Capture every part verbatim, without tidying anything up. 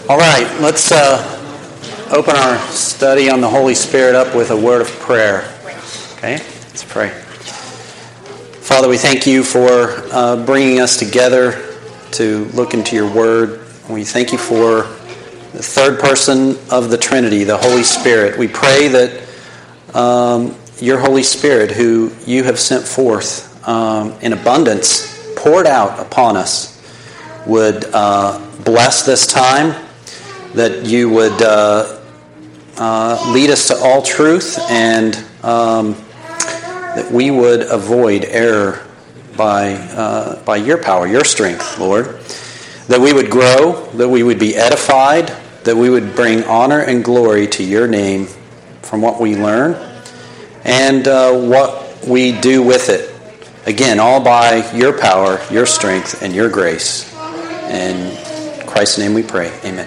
All right, let's uh, open our study on the Holy Spirit up with a word of prayer. Okay, let's pray. Father, we thank you for uh, bringing us together to look into your word. We thank you for the third person of the Trinity, the Holy Spirit. We pray that um, your Holy Spirit, who you have sent forth um, in abundance, poured out upon us, would uh, bless this time, that you would uh, uh, lead us to all truth, and um, that we would avoid error by uh, by your power, your strength, Lord. That we would grow, that we would be edified, that we would bring honor and glory to your name from what we learn and uh, what we do with it. Again, all by your power, your strength, and your grace. In Christ's name we pray. Amen.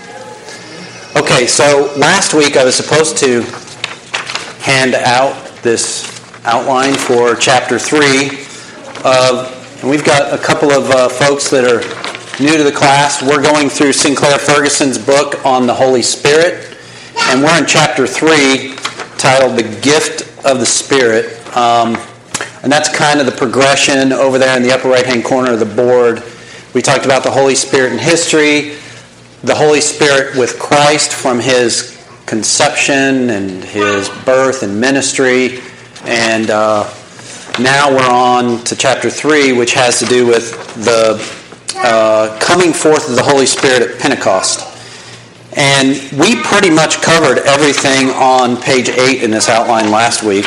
Okay, so last week I was supposed to hand out this outline for chapter three of, and we've got a couple of uh, folks that are new to the class. We're going through Sinclair Ferguson's book on the Holy Spirit, and we're in chapter three, titled The Gift of the Spirit. Um, and that's kind of the progression over there in the upper right-hand corner of the board. We talked about the Holy Spirit in history, the Holy Spirit with Christ from his conception and his birth and ministry, and uh, now we're on to chapter three, which has to do with the uh, coming forth of the Holy Spirit at Pentecost. And we pretty much covered everything on page eight in this outline last week.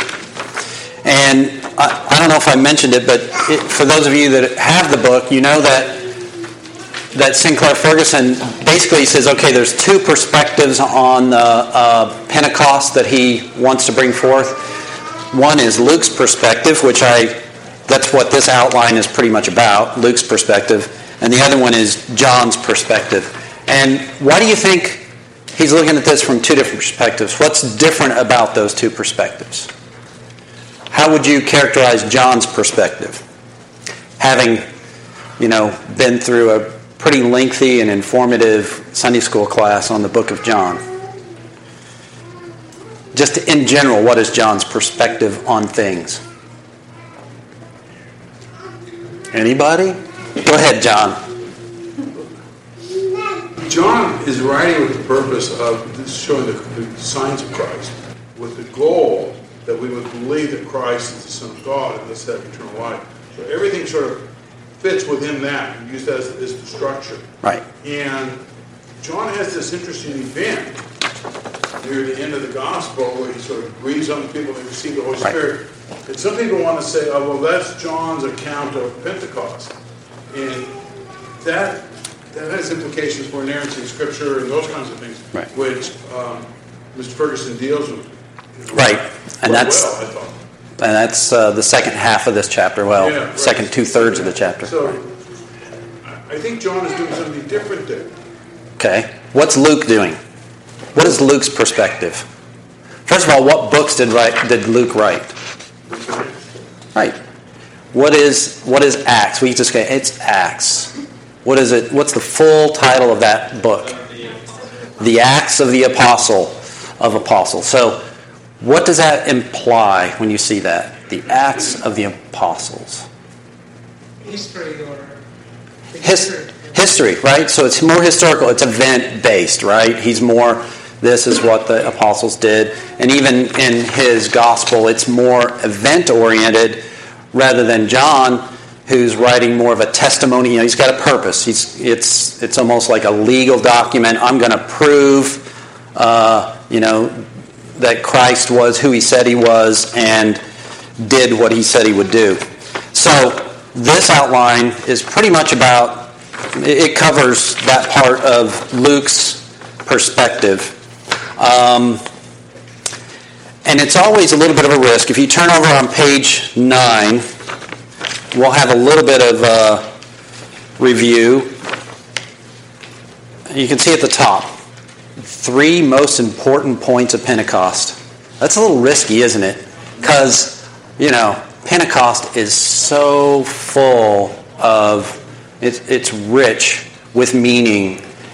And I, I don't know if I mentioned it, but it, for those of you that have the book, you know that that Sinclair Ferguson basically says, okay, there's two perspectives on uh, uh, Pentecost that he wants to bring forth. One is Luke's perspective, which I, that's what this outline is pretty much about, Luke's perspective. And the other one is John's perspective. And why do you think he's looking at this from two different perspectives? What's different about those two perspectives? How would you characterize John's perspective? Having, you know, been through a pretty lengthy and informative Sunday school class on the book of John. Just in general, what is John's perspective on things? Anybody? Go ahead, John. John is writing with the purpose of showing the, the signs of Christ, with the goal that we would believe that Christ is the Son of God and thus have eternal life. So everything sort of fits within that. We use that as, as the structure. Right. And John has this interesting event near the end of the gospel where he sort of breathes on the people that receive the Holy right. Spirit. And some people want to say, oh, well, that's John's account of Pentecost. And that that has implications for inerrancy of Scripture and those kinds of things, right. which um, Mister Ferguson deals with. You know, right. And that's... well, I thought. And that's uh, the second half of this chapter. Well, yeah, right. second two-thirds of the chapter. So, I think John is doing something different there. Okay. What's Luke doing? What is Luke's perspective? First of all, what books did write, did Luke write? Right. What is what is Acts? We just say it's Acts. What is it? What's the full title of that book? The Acts of the Apostle of Apostles. So, what does that imply when you see that? The Acts of the Apostles. History or... His, history, right? So it's more historical. It's event-based, right? He's more, this is what the apostles did. And even in his gospel, it's more event-oriented rather than John, who's writing more of a testimony. You know, he's got a purpose. He's It's it's almost like a legal document. I'm going to prove, uh, you know, that Christ was who he said he was and did what he said he would do. So this outline is pretty much about, it covers that part of Luke's perspective. Um, and it's always a little bit of a risk. If you turn over on page nine, we'll have a little bit of uh, review. You can see at the top, three most important points of Pentecost. That's a little risky, isn't it? Because, you know, Pentecost is so full of, it, it's rich with meaning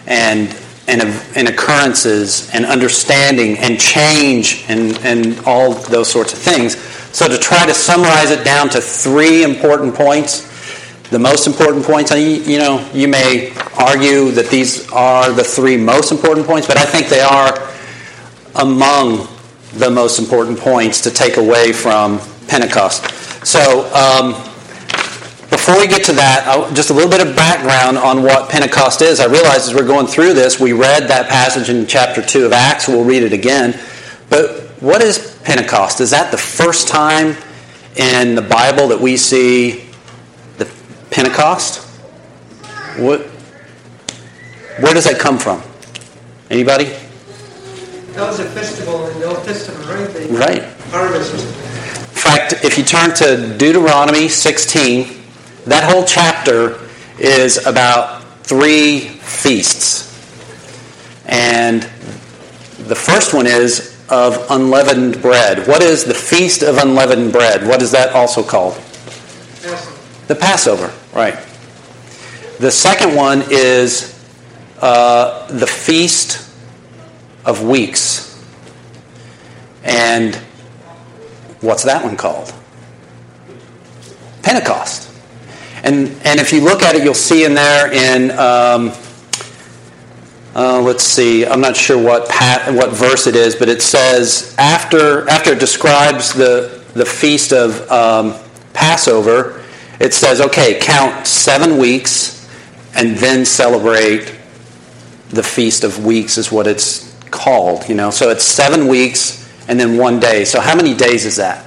and and, and occurrences and understanding and change and, and all those sorts of things. So to try to summarize it down to three important points, the most important points, you know, you may argue that these are the three most important points, but I think they are among the most important points to take away from Pentecost. So um, before we get to that, I'll, just a little bit of background on what Pentecost is. I realize as we're going through this, we read that passage in chapter two of Acts. We'll read it again. But what is Pentecost? Is that the first time in the Bible that we see the Pentecost? What? Where does that come from? Anybody? That was a festival in the Old Testament, right? The right. Harvest. In fact, if you turn to Deuteronomy sixteen, that whole chapter is about three feasts. And the first one is of unleavened bread. What is the Feast of Unleavened Bread? What is that also called? Passover. The Passover, right. The second one is uh, the Feast of Weeks. And what's that one called? Pentecost. And and if you look at it, you'll see in there in, um, uh, let's see, I'm not sure what pat, what verse it is, but it says, after after it describes the, the feast of um, Passover, it says, okay, count seven weeks and then celebrate the Feast of Weeks is what it's called, you know. So it's seven weeks and then one day. So how many days is that?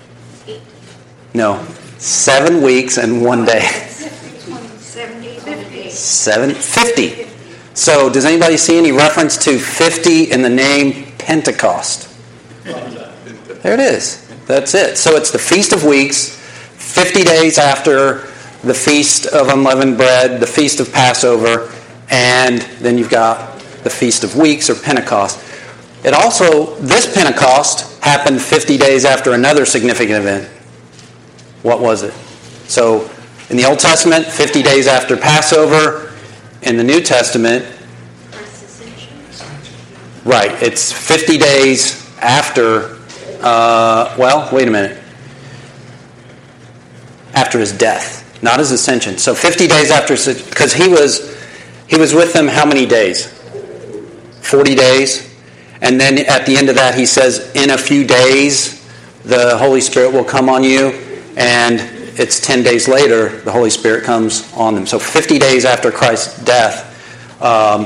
No. Seven weeks and one day. Seven, fifty. So does anybody see any reference to fifty in the name Pentecost? There it is. That's it. So it's the Feast of Weeks, fifty days after the Feast of Unleavened Bread, the Feast of Passover, and then you've got the Feast of Weeks or Pentecost. It also, this Pentecost happened fifty days after another significant event. What was it? So, in the Old Testament, fifty days after Passover. In the New Testament, right, it's fifty days after, uh, well, wait a minute. After his death, not his ascension. So fifty days after, because he was, he was with them how many days? forty days. And then at the end of that, he says, in a few days, the Holy Spirit will come on you. And it's ten days later, the Holy Spirit comes on them. So fifty days after Christ's death, um,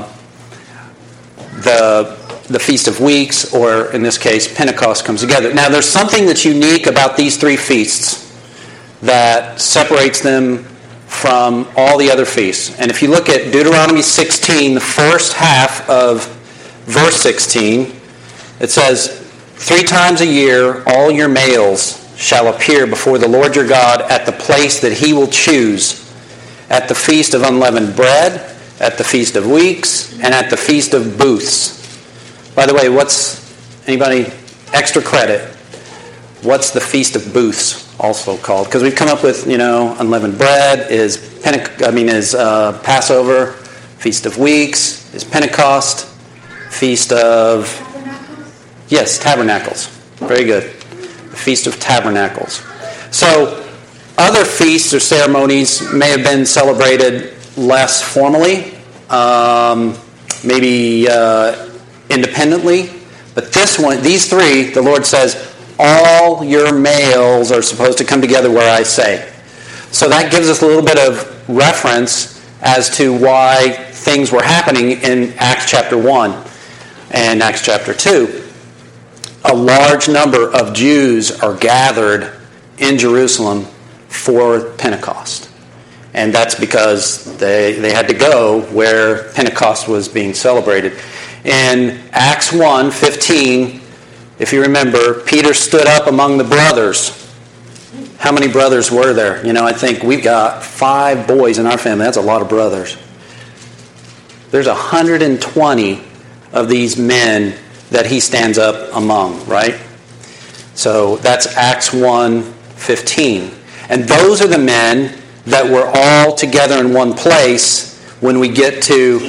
the, the Feast of Weeks, or in this case, Pentecost, comes together. Now, there's something that's unique about these three feasts that separates them from all the other feasts. And if you look at Deuteronomy sixteen, the first half of verse sixteen, it says, three times a year, all your males shall appear before the Lord your God at the place that he will choose, at the Feast of Unleavened Bread, at the Feast of Weeks, and at the Feast of Booths. By the way, what's, anybody, extra credit, what's the Feast of Booths also called? Because we've come up with, you know, Unleavened Bread is, Pente- I mean, is uh, Passover, Feast of Weeks is Pentecost, Feast of, yes, Tabernacles. Very good. The Feast of Tabernacles. So, other feasts or ceremonies may have been celebrated less formally, um, maybe uh, independently, but this one, these three, the Lord says, all your males are supposed to come together where I say. So that gives us a little bit of reference as to why things were happening in Acts chapter one and Acts chapter two. A large number of Jews are gathered in Jerusalem for Pentecost. And that's because they, they had to go where Pentecost was being celebrated. In Acts one fifteen, if you remember, Peter stood up among the brothers. How many brothers were there? You know, I think we've got five boys in our family. That's a lot of brothers. There's one hundred twenty of these men that he stands up among, right? So that's Acts one fifteen. And those are the men that were all together in one place when we get to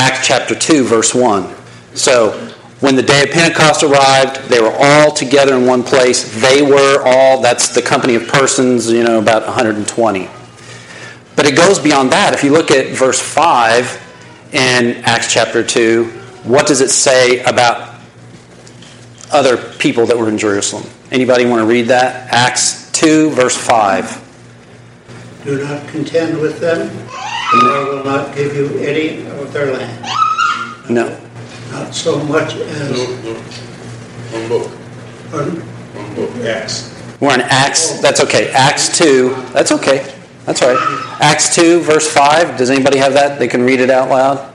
Acts chapter two, verse one. So when the day of Pentecost arrived, they were all together in one place. They were all, that's the company of persons, you know, about one hundred twenty. But it goes beyond that. If you look at verse five in Acts chapter two, what does it say about other people that were in Jerusalem? Anybody want to read that? Acts two, verse five. Do not contend with them, and I will not give you any of their land. No. Not so much as... No, no. One book. Pardon? One book. Acts. We're in Acts. That's okay. Acts two. That's okay. That's all right. Acts two, verse five. Does anybody have that? They can read it out loud.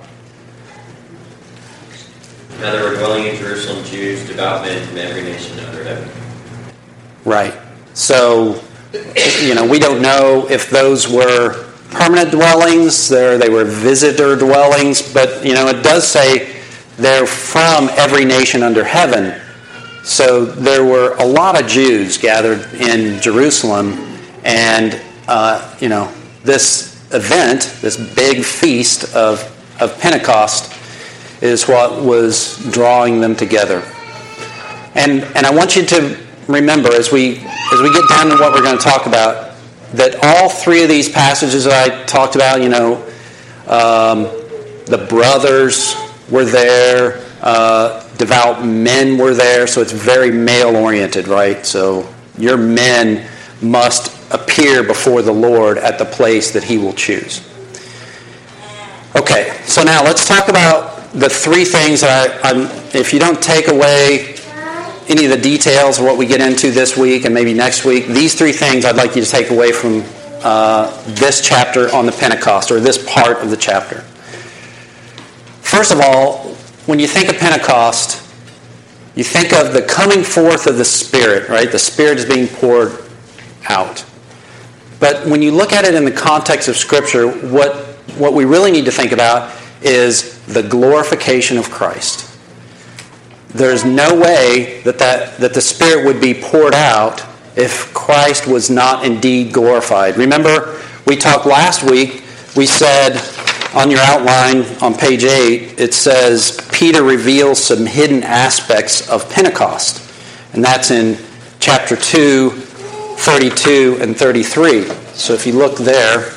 Now there were dwelling in Jerusalem Jews, devout men from every nation under heaven. Right. So, you know, we don't know if those were permanent dwellings, or they were visitor dwellings, but, you know, it does say they're from every nation under heaven. So there were a lot of Jews gathered in Jerusalem, and, uh, you know, this event, this big feast of, of Pentecost, is what was drawing them together. And and I want you to remember, as we as we get down to what we're going to talk about, that all three of these passages that I talked about, you know, um, the brothers were there, uh, devout men were there, so it's very male-oriented, right? So your men must appear before the Lord at the place that He will choose. Okay, so now let's talk about the three things that I, I'm, if you don't take away any of the details of what we get into this week and maybe next week, these three things I'd like you to take away from uh, this chapter on the Pentecost, or this part of the chapter. First of all, when you think of Pentecost, you think of the coming forth of the Spirit, right? The Spirit is being poured out. But when you look at it in the context of Scripture, what, what we really need to think about is the glorification of Christ. There's no way that, that, that the Spirit would be poured out if Christ was not indeed glorified. Remember, we talked last week, we said on your outline on page eight, it says Peter reveals some hidden aspects of Pentecost. And that's in chapter two, thirty-two and thirty-three. So if you look there,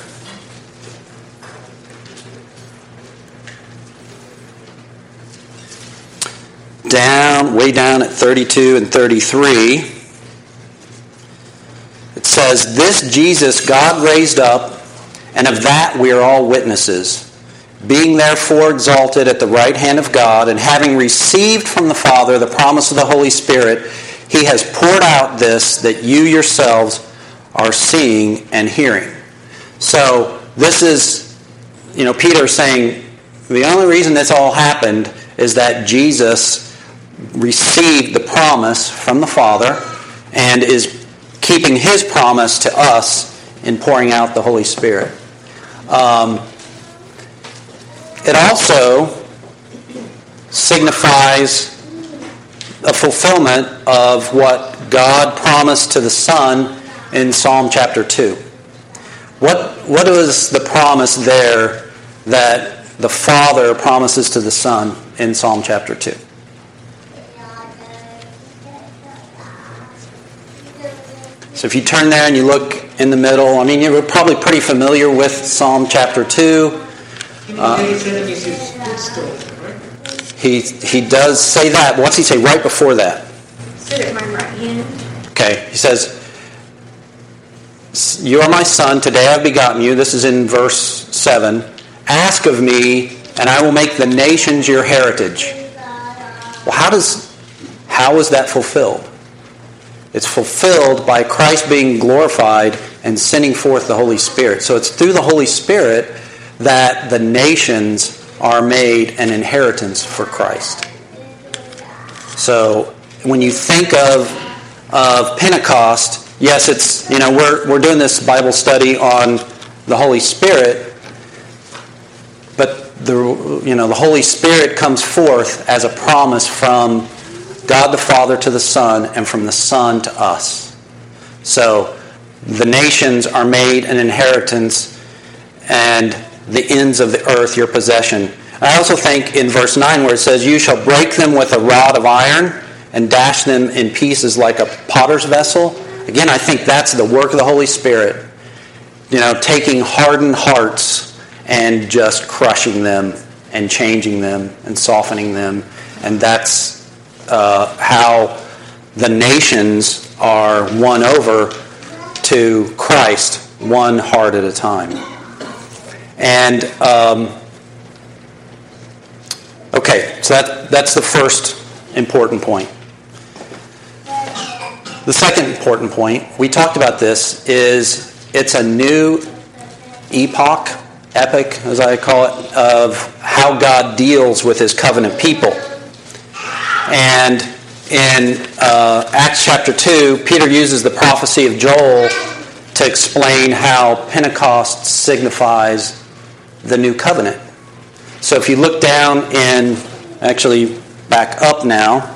down, way down at thirty-two and thirty-three, it says, "This Jesus God raised up, and of that we are all witnesses. Being therefore exalted at the right hand of God, and having received from the Father the promise of the Holy Spirit, He has poured out this that you yourselves are seeing and hearing." So this is, you know, Peter saying the only reason this all happened is that Jesus received the promise from the Father and is keeping His promise to us in pouring out the Holy Spirit. Um, it also signifies a fulfillment of what God promised to the Son in Psalm chapter two. What, what was the promise there that the Father promises to the Son in Psalm chapter two? So if you turn there and you look in the middle, I mean, you're probably pretty familiar with Psalm chapter two. Uh, he he does say that. What's he say right before that? Sit at my right hand. Okay, he says, "You are my son, today I have begotten you." This is in verse seven. "Ask of me, and I will make the nations your heritage." Well, how does how is that fulfilled? It's fulfilled by Christ being glorified and sending forth the Holy Spirit. So it's through the Holy Spirit that the nations are made an inheritance for Christ. So when you think of, of Pentecost, yes, it's, you know, we're we're doing this Bible study on the Holy Spirit, but the you know the Holy Spirit comes forth as a promise from God the Father to the Son, and from the Son to us. So the nations are made an inheritance, and the ends of the earth your possession. I also think in verse nine where it says, you shall break them with a rod of iron and dash them in pieces like a potter's vessel. Again, I think that's the work of the Holy Spirit. You know, taking hardened hearts and just crushing them and changing them and softening them. And that's uh, how the nations are won over to Christ, one heart at a time. And, um, okay, so that, that's the first important point. The second important point, we talked about this, is it's a new epoch, epic as I call it, of how God deals with his covenant people. And in uh, Acts chapter two, Peter uses the prophecy of Joel to explain how Pentecost signifies the new covenant. So if you look down in, actually back up now,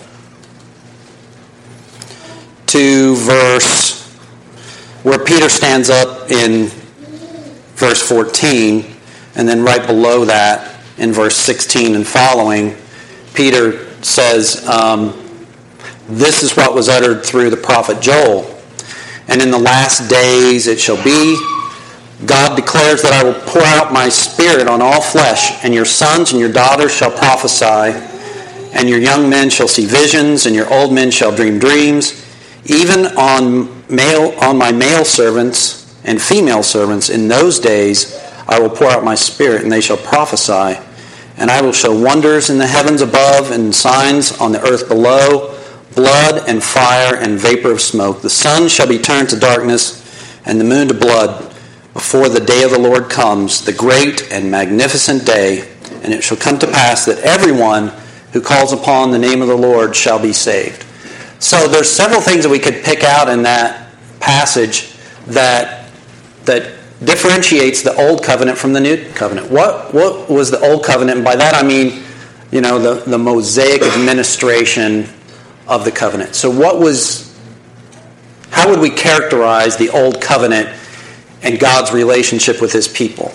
to verse, where Peter stands up in verse fourteen, and then right below that, in verse sixteen and following, Peter says, um, this is what was uttered through the prophet Joel. And in the last days it shall be, God declares that I will pour out my spirit on all flesh, and your sons and your daughters shall prophesy, and your young men shall see visions, and your old men shall dream dreams. Even on male, on my male servants and female servants in those days I will pour out my spirit, and they shall prophesy. And I will show wonders in the heavens above and signs on the earth below, blood and fire and vapor of smoke. The sun shall be turned to darkness and the moon to blood before the day of the Lord comes, the great and magnificent day. And it shall come to pass that everyone who calls upon the name of the Lord shall be saved. So there's several things that we could pick out in that passage that that differentiates the old covenant from the new covenant. What what was the old covenant? And by that I mean, you know, the, the Mosaic administration of the covenant. So what was, how would we characterize the old covenant and God's relationship with his people?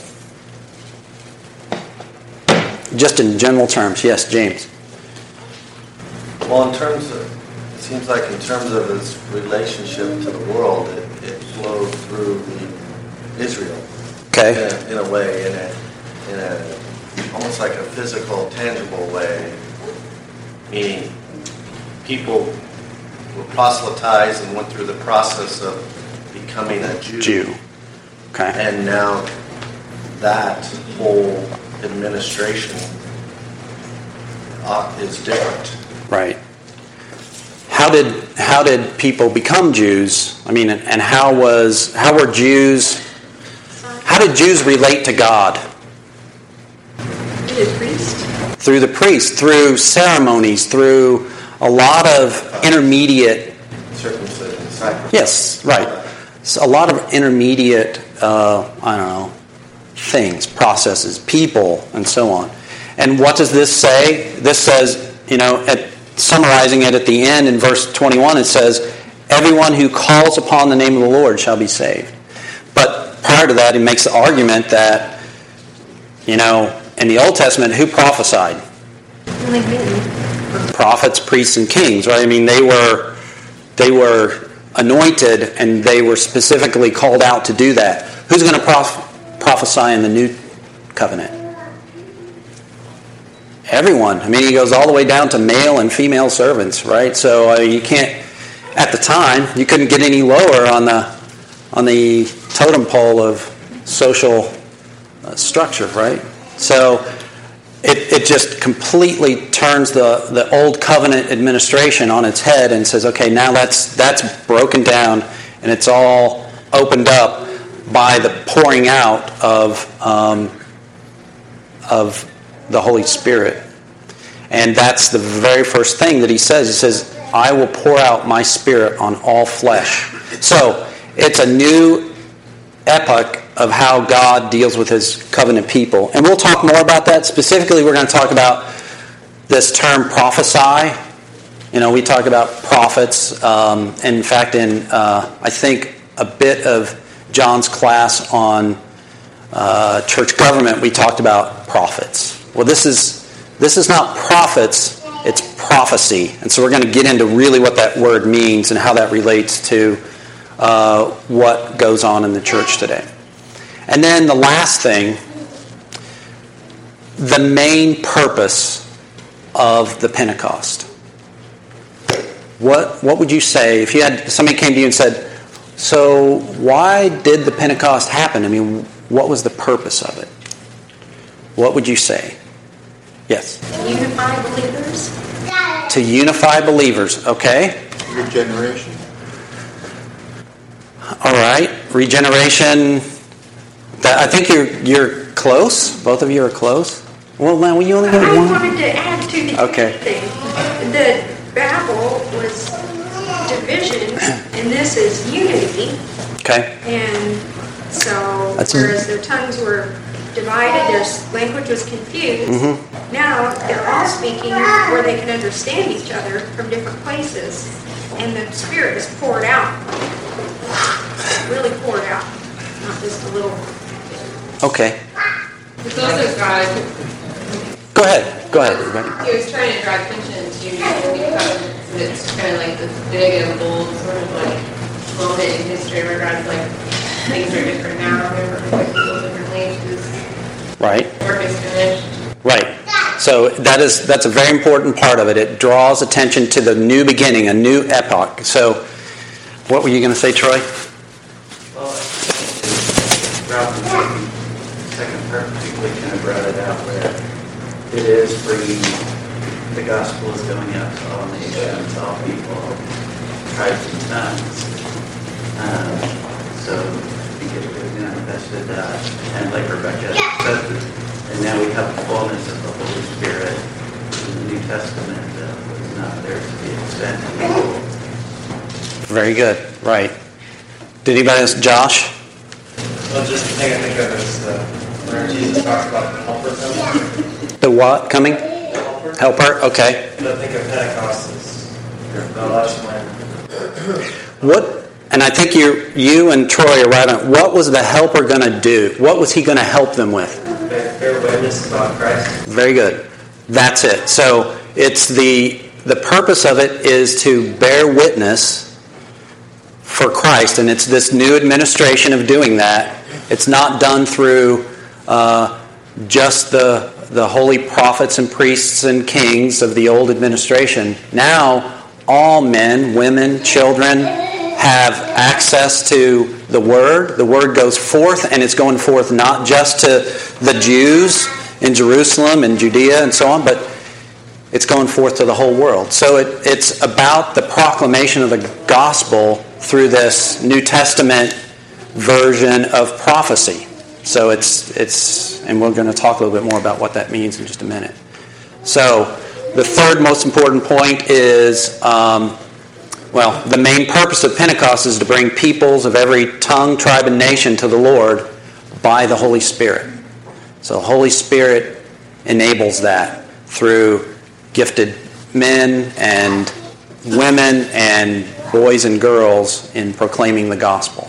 Just in general terms. Yes, James. Well, in terms of, it seems like in terms of its relationship to the world, it, it flowed through the Israel. Okay. In a, in a way, in a, in a almost like a physical, tangible way, meaning people were proselytized and went through the process of becoming a Jew. Jew. Okay. And now that whole administration uh, is different. Right. How did how did people become Jews? I mean, and how was how were Jews? How did Jews relate to God? Through the priest. Through the priest, through ceremonies, through a lot of intermediate. Circumcision, sacrifice. Yes, right. So a lot of intermediate, uh, I don't know, things, processes, people, and so on. And what does this say? This says, you know, at, summarizing it at the end in verse twenty-one, it says, everyone who calls upon the name of the Lord shall be saved. But prior to that, it makes the argument that, you know, in the Old Testament, who prophesied? Only men. Prophets, priests, and kings, right? I mean, they were they were anointed, and they were specifically called out to do that. Who's going to proph- prophesy in the new covenant? Everyone. I mean, he goes all the way down to male and female servants, right? So uh, you can't, at the time, you couldn't get any lower on the on the totem pole of social uh, structure, right? So it it just completely turns the, the old covenant administration on its head and says, okay, now that's that's broken down and it's all opened up by the pouring out of um, of the Holy Spirit. And that's the very first thing that he says. He says, I will pour out my Spirit on all flesh. So it's a new epoch of how God deals with his covenant people. And we'll talk more about that. Specifically, we're going to talk about this term prophesy. You know, we talk about prophets. Um, in fact, in uh, I think a bit of John's class on uh, church government, we talked about prophets. Well, this is this is not prophets, it's prophecy. And so we're going to get into really what that word means and how that relates to uh, what goes on in the church today. And then the last thing, the main purpose of the Pentecost. What what would you say if you had somebody came to you and said, so why did the Pentecost happen? I mean, what was the purpose of it? What would you say? Yes? Unify believers. To unify believers, okay? Regeneration. All right, regeneration. That, I think you're you're close. Both of you are close. Well, now you only got I one. wanted to add to the Okay. thing. The Babel was division, and this is unity. Okay. And so, That's whereas their tongues were divided, their language was confused. Mm-hmm. Now they're all speaking where they can understand each other from different places, and the Spirit is poured out, really poured out, not just a little. Okay. It's also God. Go ahead. Go ahead, Rebecca. He was trying to draw attention to the new covenant. It's kind of like this big and bold sort of like moment in history where God's like, things are different now. Remember, like people differently. His Right. work is finished. Right. So that is that's a very important part of it. It draws attention to the new beginning, a new epoch. So, what were you going to say, Troy? Well, Ralph and Second, second part particularly kind of brought it out where it is free. The gospel is going out to all nations, all people, tribes and tongues. Um, so we get to manifested that, and like Rebecca said, and now we have the fullness of the Holy Spirit in the New Testament that was not there to be extended. Very good. Right. Did anybody else? Josh? Well, just the thing I think of is uh, where Jesus talks about the helper coming. The what coming? The helper. Helper. Okay. But I think of Pentecost as the last one. What? And I think you, you and Troy are right on. What was the helper going to do? What was he going to help them with? Bear, bear witness about Christ. Very good. That's it. So it's the the purpose of it is to bear witness for Christ, and it's this new administration of doing that. It's not done through uh, just the the holy prophets and priests and kings of the old administration. Now, all men, women, children have access to the Word. The Word goes forth, and it's going forth not just to the Jews in Jerusalem and Judea and so on, but it's going forth to the whole world. So it, it's about the proclamation of the gospel through this New Testament version of prophecy. So it's, it's and we're going to talk a little bit more about what that means in just a minute. So the third most important point is... Um, Well, the main purpose of Pentecost is to bring peoples of every tongue, tribe, and nation to the Lord by the Holy Spirit. So the Holy Spirit enables that through gifted men and women and boys and girls in proclaiming the gospel.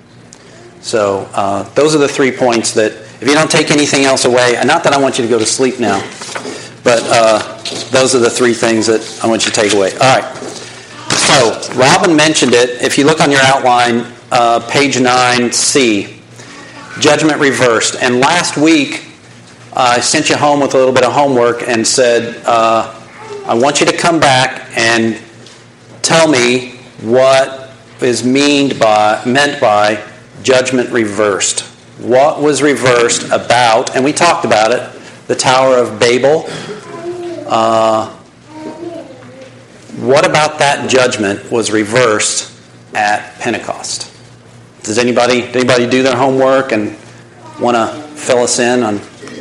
So uh, those are the three points that, if you don't take anything else away, and not that I want you to go to sleep now, but uh, those are the three things that I want you to take away. All right. So, Robin mentioned it. If you look on your outline, uh, page nine C, judgment reversed. And last week, uh, I sent you home with a little bit of homework and said, uh, I want you to come back and tell me what is meaned by, meant by judgment reversed. What was reversed about, and we talked about it, the Tower of Babel. Uh, What about that judgment was reversed at Pentecost? Does anybody did anybody do their homework and want to fill us in on?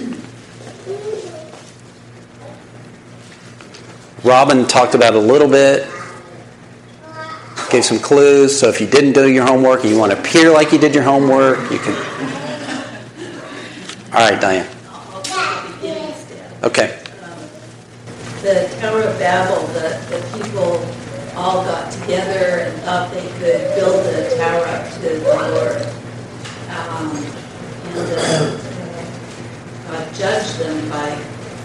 Robin talked about it a little bit, gave some clues. So if you didn't do your homework and you want to appear like you did your homework, you can. All right, Diane. Okay. The Tower of Babel, the, the people all got together and thought they could build a tower up to the Lord. Um, and uh, God judged them by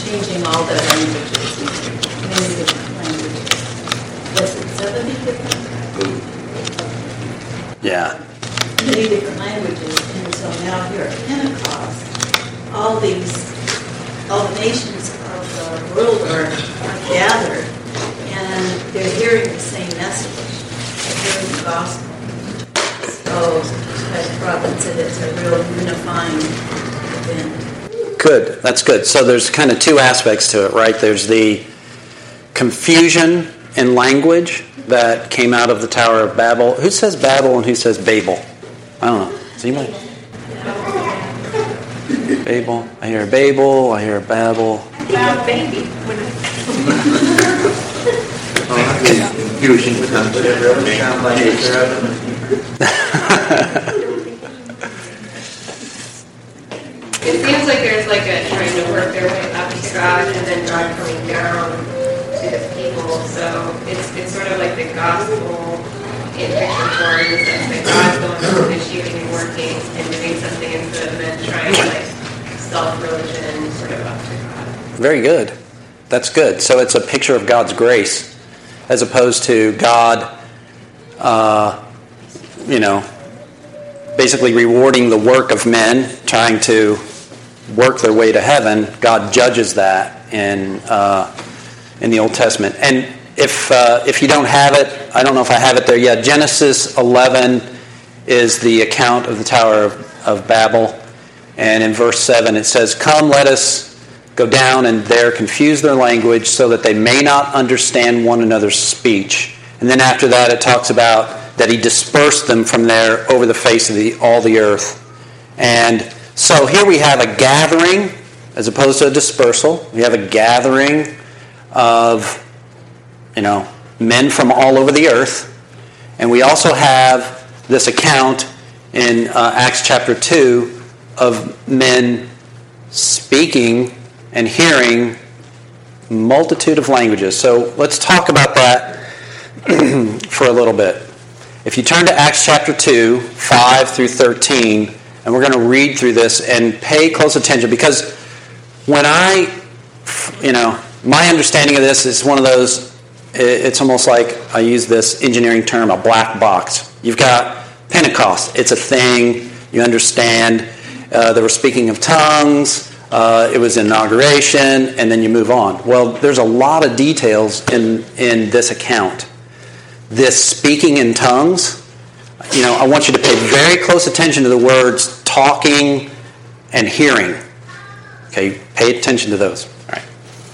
changing all the languages, many different languages. Was it seventy different? Yeah. Many different languages, and so now here at Pentecost, all these, all the nations of the world are, are gathered, and they're hearing the same message, they're hearing the gospel. So, as Robin said, it's a real unifying event. Good. That's good. So there's kind of two aspects to it, right? There's the confusion in language that came out of the Tower of Babel. Who says Babel and who says Babel? I don't know. Does anybody? Babel. I hear Babel. I hear Babel. I think a baby. Confusion becomes it really sounds like It seems like there's like a trying to work their way up to God and then God coming down to the people. So it's it's sort of like the gospel in picture form in the sense that God's going through initiating and working and doing something instead of them trying to like self-religion sort of up to God. Very good. That's good. So it's a picture of God's grace as opposed to God, uh, you know, basically rewarding the work of men, trying to work their way to heaven. God judges that in uh, in the Old Testament. And if uh, if you don't have it, I don't know if I have it there yet. Genesis eleven is the account of the Tower of, of Babel. And in verse seven it says, "Come, let us go down and there confuse their language so that they may not understand one another's speech." And then after that it talks about that he dispersed them from there over the face of the, all the earth. And so here we have a gathering as opposed to a dispersal. We have a gathering of, you know, men from all over the earth. And we also have this account in uh, Acts chapter two of men speaking and hearing multitude of languages. So let's talk about that for a little bit. If you turn to Acts chapter two, five through thirteen, and we're going to read through this and pay close attention, because when I, you know, my understanding of this is one of those, it's almost like, I use this engineering term, a black box. You've got Pentecost. It's a thing. You understand. Uh, they were speaking of tongues. Uh, it was inauguration, and then you move on. Well, there's a lot of details in, in this account. This speaking in tongues, you know, I want you to pay very close attention to the words talking and hearing. Okay, pay attention to those. All right.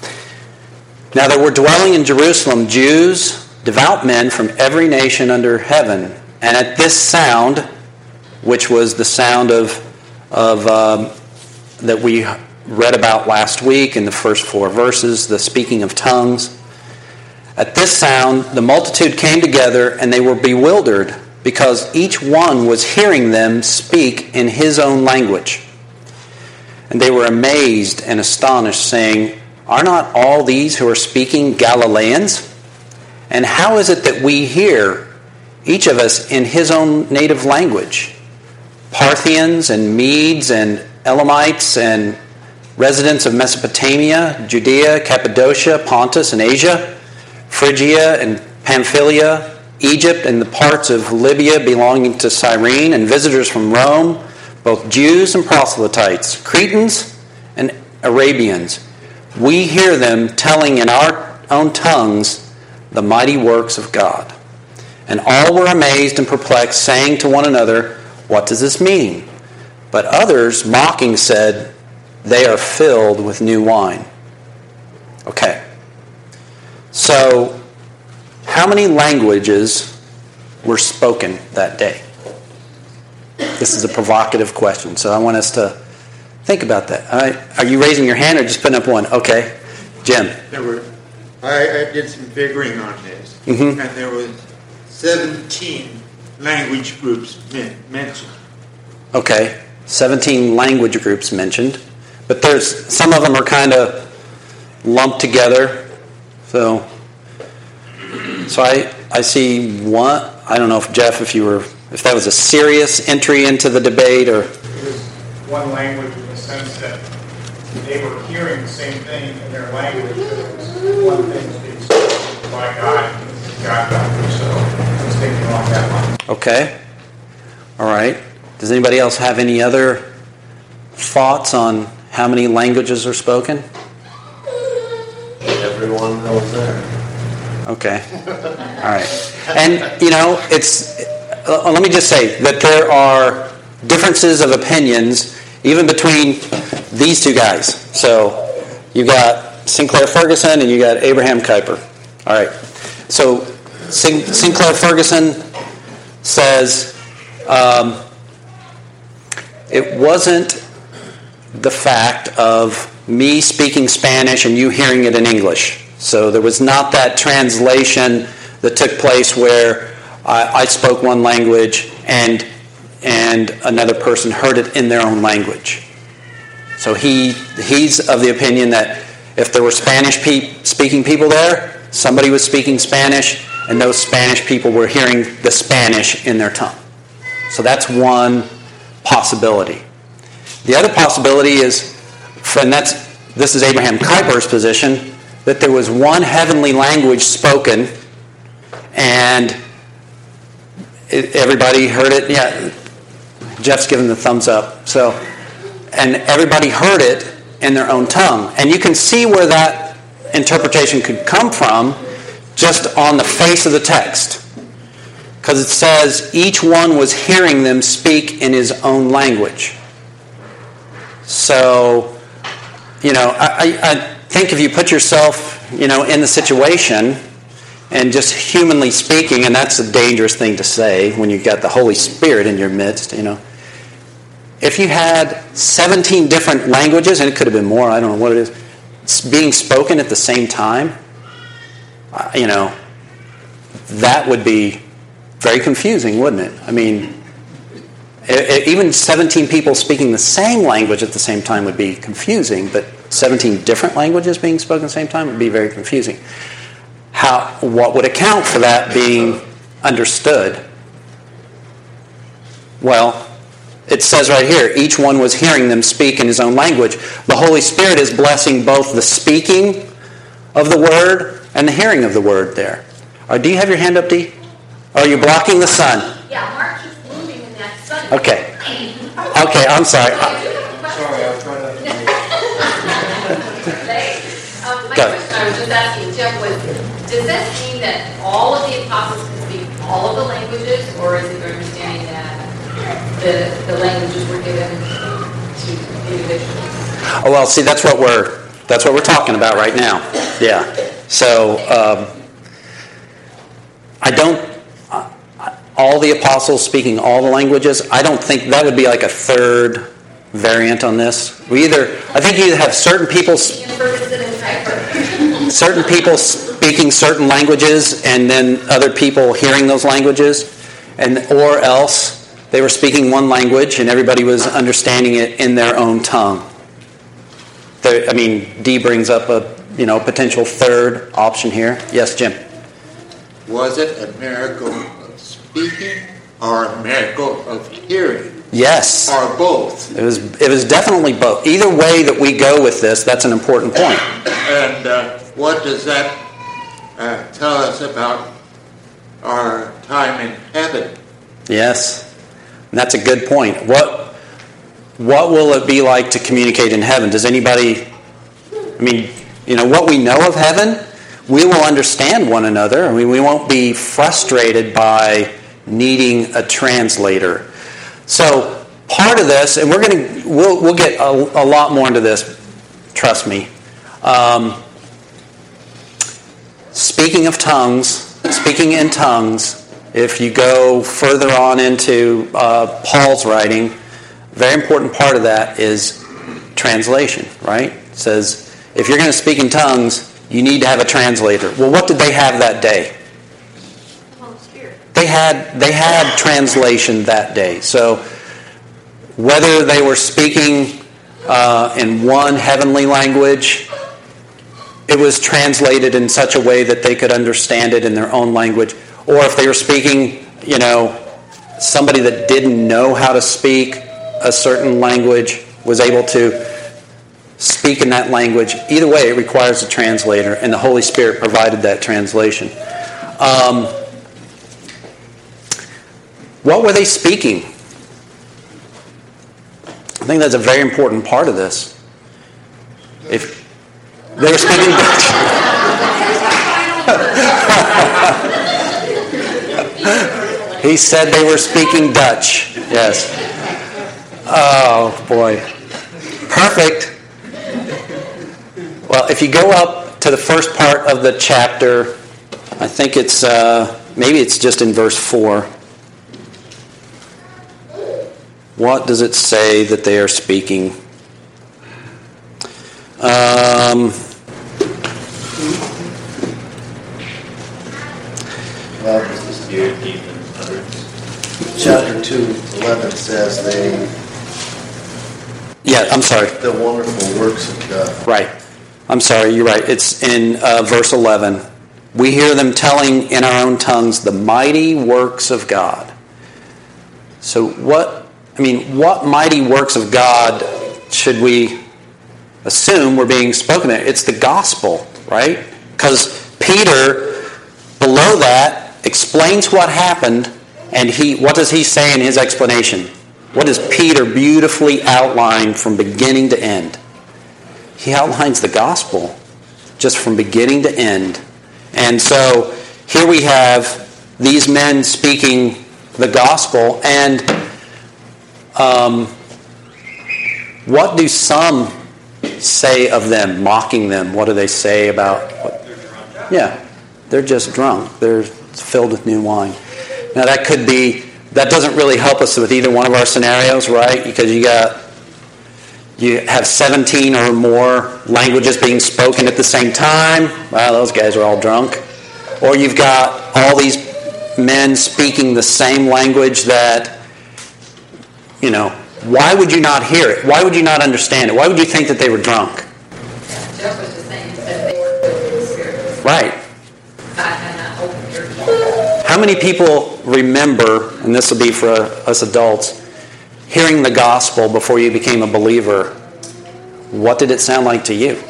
Now there were dwelling in Jerusalem Jews, devout men from every nation under heaven. And at this sound, which was the sound of, of um, that we read about last week in the first four verses, the speaking of tongues, at this sound, the multitude came together, and they were bewildered, because each one was hearing them speak in his own language. And they were amazed and astonished, saying, "Are not all these who are speaking Galileans? And how is it that we hear, each of us in his own native language? Parthians and Medes and Elamites and residents of Mesopotamia, Judea, Cappadocia, Pontus, and Asia, Phrygia and Pamphylia, Egypt, and the parts of Libya belonging to Cyrene, and visitors from Rome, both Jews and proselytes, Cretans and Arabians. We hear them telling in our own tongues the mighty works of God." And all were amazed and perplexed, saying to one another, "What does this mean?" But others, mocking, said, "They are filled with new wine." Okay. So, how many languages were spoken that day? This is a provocative question, so I want us to think about that. All right. Are you raising your hand or just putting up one? Okay. Jim. There were, I, I did some figuring on this, mm-hmm. and there was seventeen language groups men, mentioned. Okay. seventeen language groups mentioned. But there's some of them are kind of lumped together. So, so I I see one. I don't know if Jeff, if you were, if that was a serious entry into the debate, or it was one language in the sense that they were hearing the same thing in their language, but one thing is being spoken by God, God got so I was thinking along that line. Okay. All right. Does anybody else have any other thoughts on how many languages are spoken? Everyone that was there. Okay. All right. And, you know, it's, uh, let me just say that there are differences of opinions even between these two guys. So you got Sinclair Ferguson and you got Abraham Kuyper. All right. So Sin- Sinclair Ferguson says um, it wasn't the fact of me speaking Spanish and you hearing it in English. So there was not that translation that took place where I, I spoke one language and and another person heard it in their own language. So he he's of the opinion that if there were Spanish pe- speaking people there, somebody was speaking Spanish, and those Spanish people were hearing the Spanish in their tongue. So that's one possibility. The other possibility is, and that's this is Abraham Kuyper's position, that there was one heavenly language spoken, and it, everybody heard it. Yeah, Jeff's giving the thumbs up. So, and everybody heard it in their own tongue, and you can see where that interpretation could come from, just on the face of the text, because it says each one was hearing them speak in his own language. So, you know, I, I think if you put yourself, you know, in the situation, and just humanly speaking, and that's a dangerous thing to say when you've got the Holy Spirit in your midst, you know. If you had seventeen different languages, and it could have been more, I don't know what it is, being spoken at the same time, uh, you know, that would be very confusing, wouldn't it? I mean, it, it, even seventeen people speaking the same language at the same time would be confusing, but seventeen different languages being spoken at the same time would be very confusing. How, what would account for that being understood? Well, it says right here, each one was hearing them speak in his own language. The Holy Spirit is blessing both the speaking of the word and the hearing of the word there. Or do you have your hand up, Dee? Or are you blocking the sun? Yeah, Mark keeps moving in that sun. Okay. Okay, I'm sorry. Sorry, I was trying to... um, my Go. question I was just asking Jeff was, does that mean that all of the apostles can speak all of the languages, or is it your understanding that the, the languages were given to individuals? Oh, well, see, that's what we're that's what we're talking about right now. Yeah. So um, I don't uh, all the apostles speaking all the languages. I don't think that would be like a third variant on this. We either I think you either have certain people certain people speaking certain languages and then other people hearing those languages, and or else they were speaking one language and everybody was understanding it in their own tongue. There, I mean, Dee brings up a you know potential third option here. Yes, Jim. Was it a miracle of speaking or a miracle of hearing? Yes. Or both? It was. It was definitely both. Either way that we go with this, that's an important point. And uh, what does that uh, tell us about our time in heaven? Yes, and that's a good point. What what will it be like to communicate in heaven? Does anybody? I mean, you know, what we know of heaven, we will understand one another. I mean, we won't be frustrated by needing a translator. So part of this, and we're going to we'll we'll get a, a lot more into this. Trust me. Um, speaking of tongues, speaking in tongues. If you go further on into uh, Paul's writing, a very important part of that is translation, right? It says, if you're going to speak in tongues, you need to have a translator. Well, what did they have that day? The Holy Spirit. They had they had translation that day. So whether they were speaking uh, in one heavenly language, it was translated in such a way that they could understand it in their own language. Or if they were speaking, you know, somebody that didn't know how to speak a certain language was able to speak in that language. Either way, it requires a translator, and the Holy Spirit provided that translation. Um, what were they speaking? I think that's a very important part of this. If they were speaking Dutch. He said they were speaking Dutch. Yes. Oh, boy. Perfect. Well, if you go up to the first part of the chapter, I think it's, uh, maybe it's just in verse four. What does it say that they are speaking? Um... Well, chapter two, eleven says they... Yeah, I'm sorry. The wonderful works of God. Right. I'm sorry, you're right. It's in uh, verse eleven. We hear them telling in our own tongues the mighty works of God. So what, I mean, what mighty works of God should we assume were being spoken there? It's the gospel, right? Because Peter, below that, explains what happened, and he, what does he say in his explanation? What does Peter beautifully outline from beginning to end? He outlines the gospel just from beginning to end. And so here we have these men speaking the gospel, and um, what do some say of them, mocking them? What do they say about? What? Yeah, they're just drunk. They're filled with new wine. Now that could be, that doesn't really help us with either one of our scenarios, right? Because you got, you have seventeen or more languages being spoken at the same time. Wow, those guys are all drunk. Or you've got all these men speaking the same language that, you know, why would you not hear it? Why would you not understand it? Why would you think that they were drunk? Jeff was just saying that they were filled with the Spirit. Right. God had not opened their ears. How many people remember, and this will be for us adults, hearing the gospel before you became a believer? What did it sound like to you?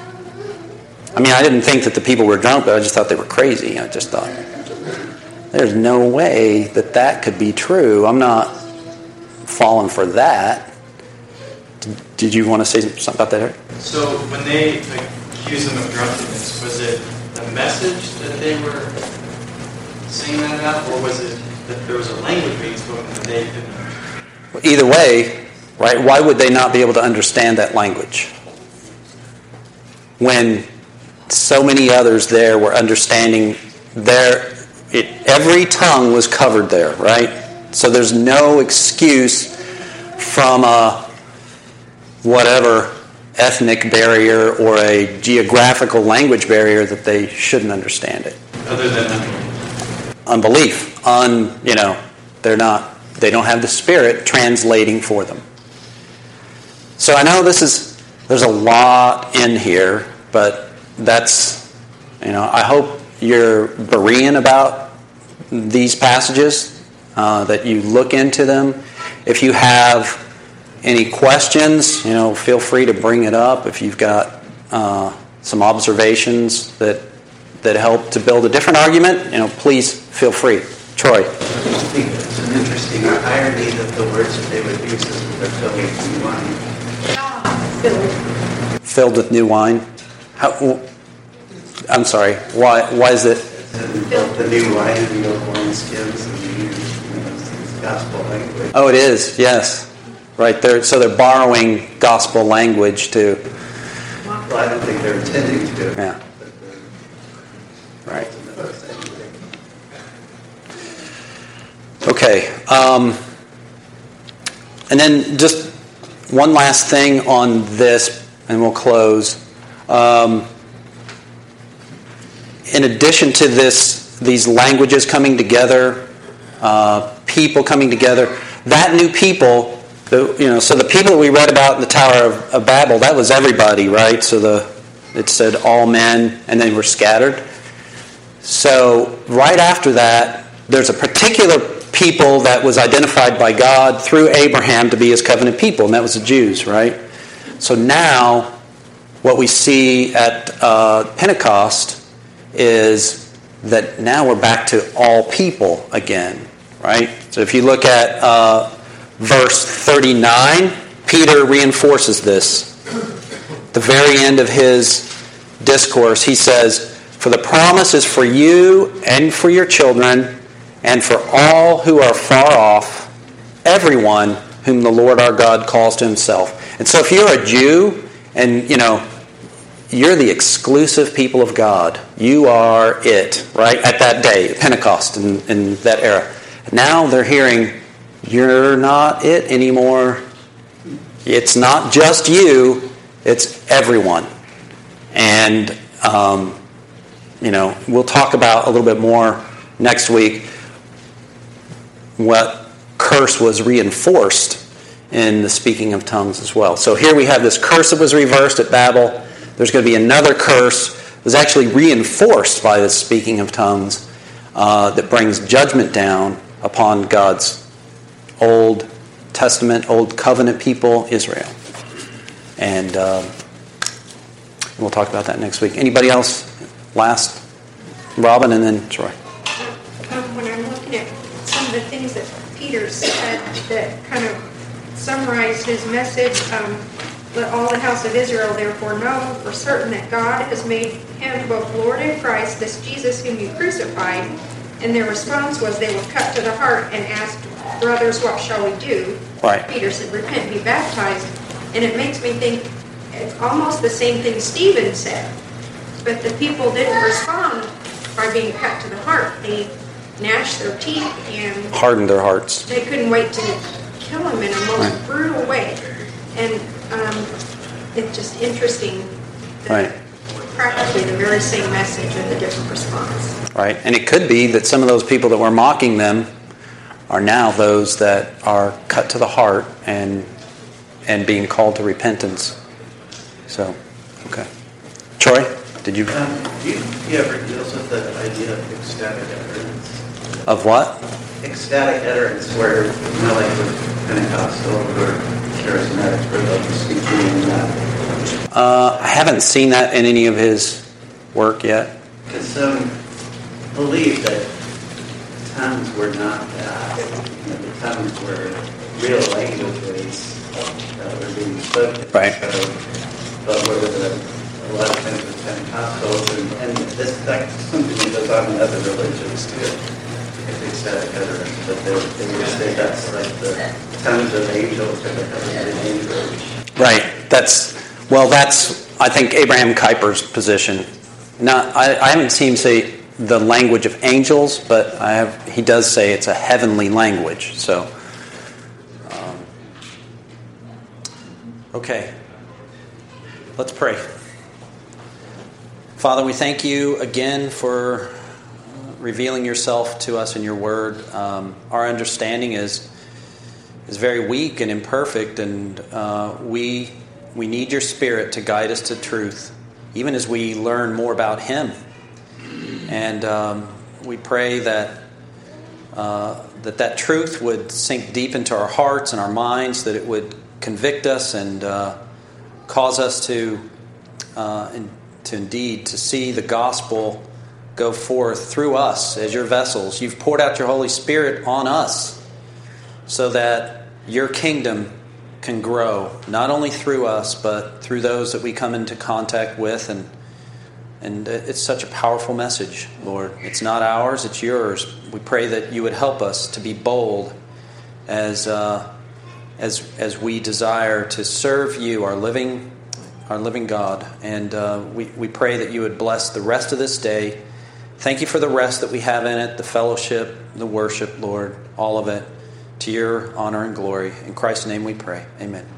I mean, I didn't think that the people were drunk, but I just thought they were crazy. I just thought, there's no way that that could be true. I'm not falling for that. Did you want to say something about that, Eric? So when they accused them of drunkenness, was it the message that they were saying that about, or was it that there was a language being spoken that they didn't? Either way, right? Why would they not be able to understand that language when so many others there were understanding their? It, every tongue was covered there, right? So there's no excuse from a whatever ethnic barrier or a geographical language barrier that they shouldn't understand it. Other than unbelief. Unbelief. Un, you know, they're not, they don't have the Spirit translating for them. So I know this is, there's a lot in here, but that's, you know, I hope you're Berean about these passages. Uh, that you look into them. If you have any questions, you know, feel free to bring it up. If you've got uh, some observations that that help to build a different argument, you know, please feel free. Troy. It's an interesting irony that the words that they would use is they're filled with new wine. Filled. Filled with new wine. How, I'm sorry. Why? Why is it? The new wine and the old wine skins and the new. Gospel language. Oh, it is, yes. Right, they're, so they're borrowing gospel language to... Well, I don't think they're intending to. Yeah. Right. Okay. Um, and then just one last thing on this, and we'll close. Um, in addition to this, these languages coming together, uh, people coming together, that new people, the, you know, so the people that we read about in the Tower of, of Babel, that was everybody, right? So the it said all men, and they were scattered. So right after that, there's a particular people that was identified by God through Abraham to be his covenant people, and that was the Jews, right? So now what we see at uh, Pentecost is that now we're back to all people again, right? So if you look at uh, verse thirty-nine, Peter reinforces this. At the very end of his discourse, he says, "For the promise is for you and for your children and for all who are far off, everyone whom the Lord our God calls to himself." And so if you're a Jew and, you know, you're the exclusive people of God, you are it, right? At that day, Pentecost, in, in that era. Now they're hearing, you're not it anymore. It's not just you, it's everyone. And, um, you know, we'll talk about a little bit more next week what curse was reinforced in the speaking of tongues as well. So here we have this curse that was reversed at Babel. There's going to be another curse that was actually reinforced by the speaking of tongues uh, that brings judgment down upon God's Old Testament, Old Covenant people, Israel. And uh, we'll talk about that next week. Anybody else? Last? Robin and then Troy. Um, when I'm looking at some of the things that Peter said that kind of summarize his message, um, let all the house of Israel therefore know for certain that God has made him both Lord and Christ, this Jesus whom you crucified. And their response was they were cut to the heart and asked, brothers, what shall we do? Right. Peter said, repent and be baptized. And it makes me think it's almost the same thing Stephen said. But the people didn't respond by being cut to the heart. They gnashed their teeth and hardened their hearts. They couldn't wait to kill him in a most right. brutal way. And um, it's just interesting that right. practically the very same message with a different response. Right. And it could be that some of those people that were mocking them are now those that are cut to the heart and and being called to repentance. So, okay. Troy, did you... Um, do you, you ever deals with the idea of ecstatic utterance? Of what? Ecstatic utterance, where, you know, like with Pentecostal or charismatics, where they'll be speaking in that. Uh, I haven't seen that in any of his work yet. Because some believe that tongues were not that. You know, the tongues were real languages that were being spoken. Right. So, but where the, a lot of things with Pentecostals, and, and this that's something that goes on in other religions too. If they said utterance, but they, they would say that's like the tongues of angels or the tongues of angels. Right. That's well. That's I think Abraham Kuyper's position. Not I, I haven't seen him say the language of angels, but I have. He does say it's a heavenly language. So. Um, okay. Let's pray. Father, we thank you again for revealing yourself to us in your word. Um, our understanding is is very weak and imperfect, and uh, we we need your Spirit to guide us to truth, even as we learn more about Him. And um, we pray that uh, that that truth would sink deep into our hearts and our minds, that it would convict us and uh, cause us to, uh, in, to indeed to see the gospel go forth through us as your vessels. You've poured out your Holy Spirit on us so that your kingdom can grow, not only through us, but through those that we come into contact with. And and it's such a powerful message, Lord. It's not ours, it's yours. We pray that you would help us to be bold as uh, as as we desire to serve you, our living our living God. And uh, we, we pray that you would bless the rest of this day. Thank you for the rest that we have in it, the fellowship, the worship, Lord, all of it, to your honor and glory. In Christ's name we pray. Amen.